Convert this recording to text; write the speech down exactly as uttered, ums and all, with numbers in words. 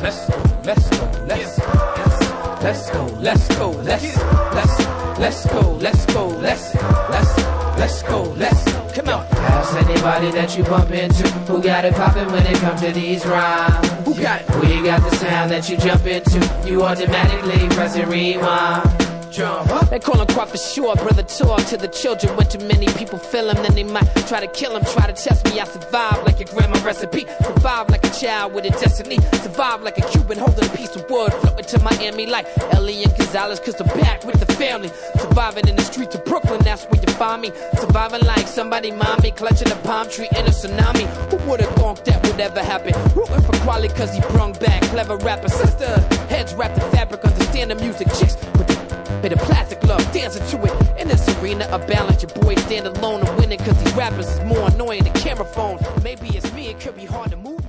let's go, let's go, let's let's go, let's go, let's let's let's go, let's go, let's let's let's go, let's come on. Ask anybody that you bump into who got it poppin' when it comes to these rhymes. Who got it? Who you got the sound that you jump into? You automatically press and rewind. Jump. They call him quite for sure, brother talk to the children. When too many people feel him, then they might try to kill him. Try to test me, I survive like a grandma recipe. Survive like a child with a destiny. Survive like a Cuban holding a piece of wood. Floating to Miami like Elian Gonzalez, cause I'm back with the family. Surviving in the streets of Brooklyn, that's where you find me. Surviving like somebody mommy, clutching a palm tree in a tsunami. Who would've thought that would ever happen? Rooting for Quali cause he brung back clever rapper. Sister, heads wrap the fabric, understand the music. Chicks with the bit of plastic love, dancing to it. In this arena, a balance. Your boy stand alone and winning, cause these rappers is more annoying than camera phones. Maybe it's me, it could be hard to move.